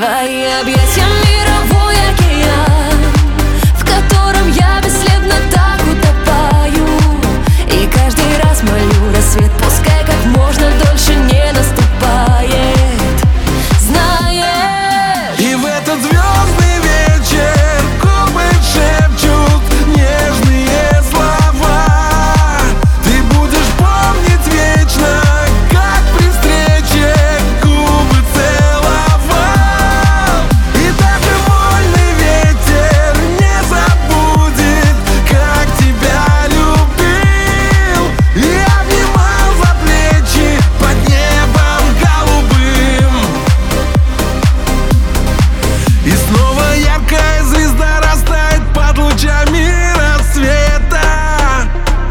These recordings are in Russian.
Твои объятия мировой океан, в котором я бесследно так утопаю. И каждый раз молю рассвет, пускай как можно дольше не наступает. Знаешь, и в этот звездный вечер губы шепчут нежные слова. Ты будешь помнить вечно, как при встрече губы целовал. И даже вольный ветер не забудет, как тебя любил. И обнимал за плечи под небом голубым. И снова яркая звезда растает под лучами рассвета.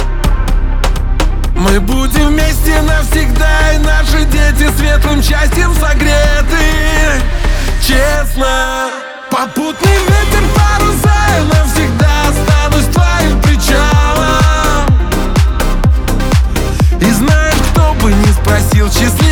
Мы будем вместе навсегда, и наши дети светлым счастьем согреты. Честно, попутный ветер, паруса, я навсегда останусь твоим причалом. И знаешь, кто бы ни спросил, счастливый